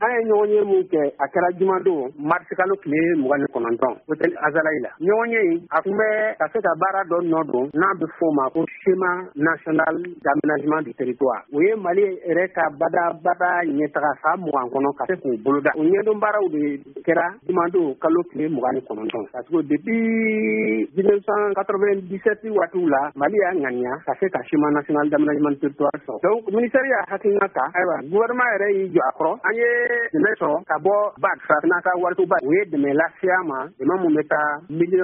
an ye ɲɔgɔn ye mun kɛ a kɛra juman don marisi kalo tile 29 hôtel Azalaï la ɲɔgɔn ye a tun bɛ ka se ka baara dɔ nɔ don n'a bɛ fɔ o ma ko schéma national d'aménagement du territoire o ye Mali yɛrɛ ka bada ɲɛtaga san 20 kɔnɔ ka se k'u boloda o ɲɛdɔn baaraw de kɛra juman don kalo tile 29 parce que depuis 1997 waatiw la Mali y'a ŋaniya ka se ka schéma national d'aménagement du territoire sɔrɔ donc ministère y'a hakilina ta ayiwa gouvernement yɛrɛ y'i jɔ a kɔrɔ an ye dɛmɛ sɔrɔ ka bɔ BAD Farafina ka warituba o ye dɛmɛ lase a ma dɛmɛ mun bɛ taa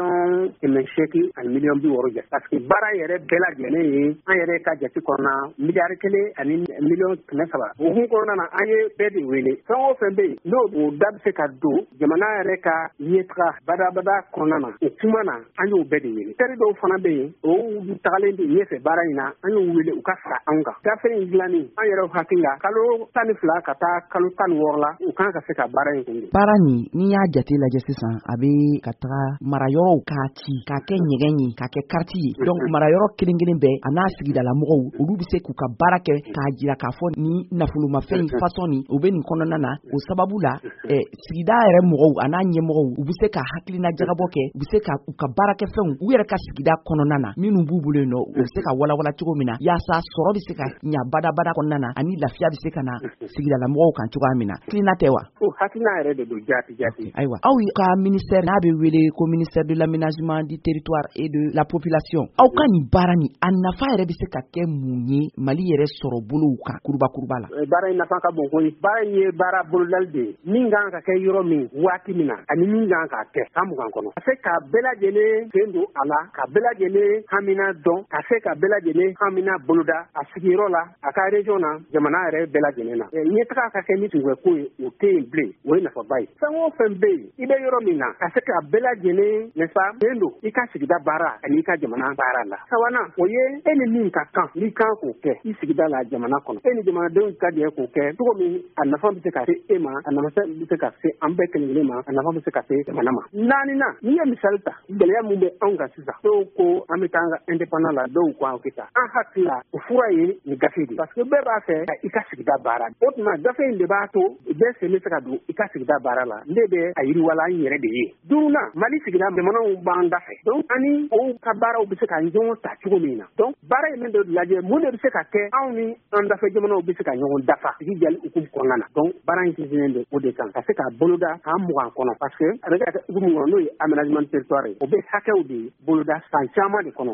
1,8 miliyɔn jɛ parce que baara yɛrɛ bɛɛ lajɛlen ye an yɛrɛ ka jate kɔnɔna miliyari 1 ani 1,300,000 o hukumu kɔnɔna na an ye bɛɛ de wele fɛn o fɛn bɛ yen n'o o da bɛ se ka don jamana yɛrɛ ka ɲɛtaga badabada kɔnɔna na o kuma na an y'o bɛɛ de wele teri dɔw fana bɛ yen o tagalen de ɲɛfɛ baara in na an y'o wele u ka fara anw kan gafe in dilanni an yɛrɛ hakili la kalo 12 ka taa kalo 16 la u kan ka se ka baara in kunde baara ni y'a jate lajɛ sisan a bɛ ka taga marayɔrɔw k'a ci k'a kɛ ɲɛgɛn ye k'a kɛ kariti ye donc marayɔrɔ kelen bɛɛ a n'a sigidala mɔgɔw olu bɛ se k'u ka baara kɛ k'a jira k'a fɔ ni nafolomafɛn façon ni u bɛ nin kɔnɔna na o sababu la sigida yɛrɛ mɔgɔw a n'a ɲɛmɔgɔw u bɛ se ka hakilina jagabɔ kɛ u bɛ se ka u ka baarakɛfɛnw u yɛrɛ ka sigida kɔnɔna na minnu b'u bolo yen nɔ u bɛ se ka walawala cogo min na yaasa sɔrɔ bɛ se ka ɲa badabada kɔnɔna na ani lafiya bɛ se ka na sigidala mɔgɔw kan cogoya min na kilina tɛ wa o hakilina yɛrɛ de don jaati ayiwa aw ka ministère n'a bɛ wele ko ministère de l'aménagement du territoire et de la population aw ka nin baara ni a nafa yɛrɛ bɛ se ka kɛ mun ye Mali yɛrɛ sɔrɔ bolow kan kuruba la baara in nafa ka bon koyi baara in ye baara bolodali de ye min kan ka kɛ yɔrɔ min waati min na ani min kan ka kɛ san 20 kɔnɔ ka se ka bɛɛ lajɛlen sen don a la ka bɛɛ lajɛlen hamina dɔn ka se ka bɛɛ lajɛlen hamina boloda a sigiyɔrɔ la a ka région na jamana yɛrɛ bɛɛ lajɛlen na ɲɛtaga ka kɛ ni tungwɛko ye o tɛ yen bilen o ye nafaba ye fɛn o fɛn bɛ yen i bɛ yɔrɔ min na ka se ka bɛɛ lajɛlen nɛsa sen don i ka sigida baara ani i ka jamana baara la sabanan o ye e ni min ka kan n'i kan k'o kɛ i sigida la jamana kɔnɔ e ni jamanadenw ka jɛ k'o kɛ cogo min a nafa bɛ se ka se e ma a nafa bɛ se ka se an bɛɛ kelen ma a nafa bɛ se ka se jamana ma naaninan n'i ye misali ta gɛlɛya min bɛ anw kan sisan dɔw ko an bɛ taa an ka indépendant la dɔw ko an kita an hakili la o fura ye ni gafe de parce que bɛɛ b'a fɛ ka i ka sigida baara o tuma gafe in de b'a to bɛɛ sen bɛ se ka don i ka sigida baara la ne bɛ a yiriwala an yɛrɛ de ye duurunan Mali sigida jamanaw b'an da fɛ donc ani o ka baaraw bɛ se ka ɲɔgɔn ta cogo min na donc baara in bɛ lajɛ mun de bɛ se ka kɛ anw ni an dafɛ jamanaw bɛ se ka ɲɔgɔn dafa sigi jali hukumu kɔnɔna na donc baara in sinsinnen don o de kan ka se ka boloda k'an mugan kɔnɔ parce que a bɛ ka kɛ hukumu kɔnɔ n'o ye aménagement territoire ye o bɛ hakɛw de boloda san caman de kɔnɔ